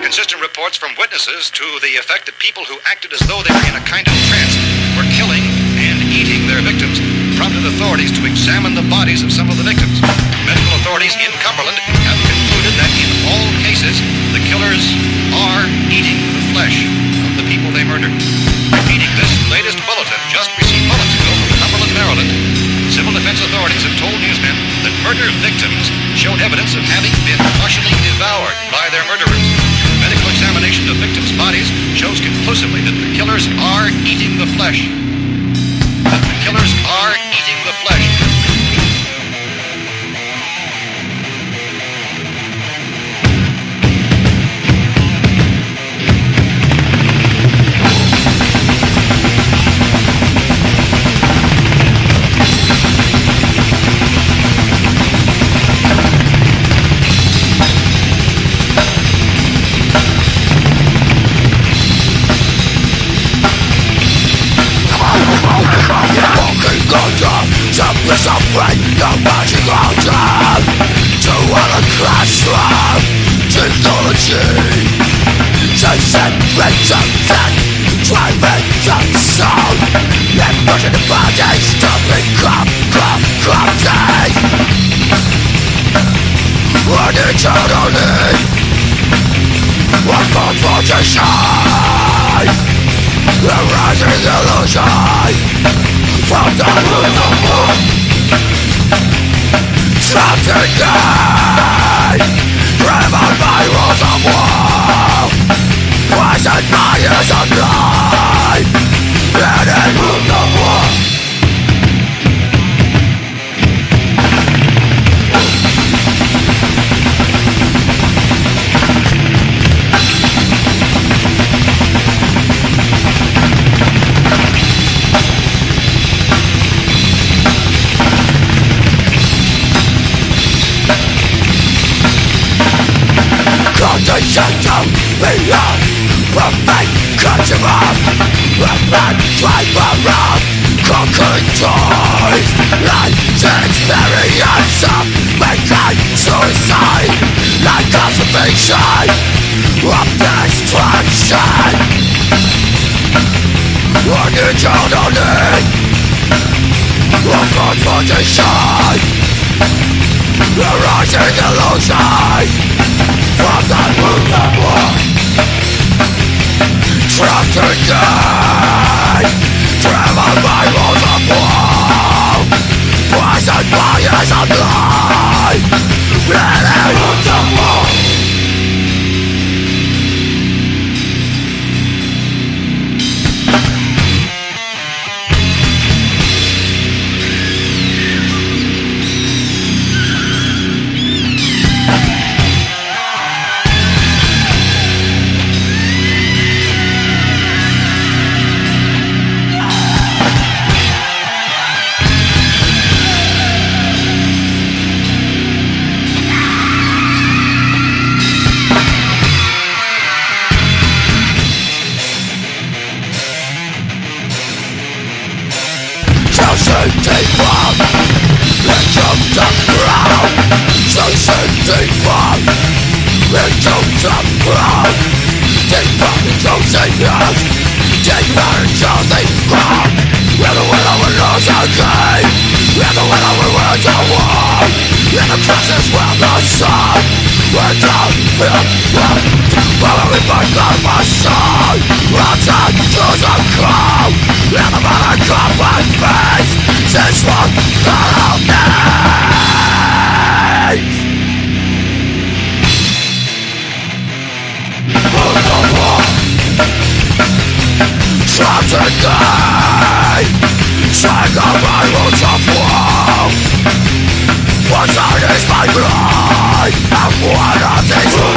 Consistent reports from witnesses to the effect that people who acted as though they were in a kind of trance were killing and eating their victims prompted authorities to examine the bodies of some of the victims. Medical authorities in Cumberland have concluded that in all cases, the killers are eating the flesh of the people they murdered. Repeating this latest bulletin just received moments ago from Cumberland, Maryland, civil defense authorities have told newsmen that murder victims showed evidence of having been partially devoured by their murderers. Medical examination of victims' bodies shows conclusively that the killers are eating the flesh. That the killers are eating the flesh. Suffering, the marching order to all a classroom technology. Chasing victims and driving the soul and pushing the bodies to become corrupted. And eternally, one more position, a rising illusion from the roots of war. Trapped in night, driven by rules of war, poisoned by years of life, and in rules of war. Condescending beyond perfect consumer, a bad driver of conquering toys, like the experience of making suicide, like conservation of destruction. An eternal need of confrontation, a rising illusion from the roots of war. Trapped in night, driven by rules of war, poisoned by years of life, and in roots of war. What is my blood? And what are these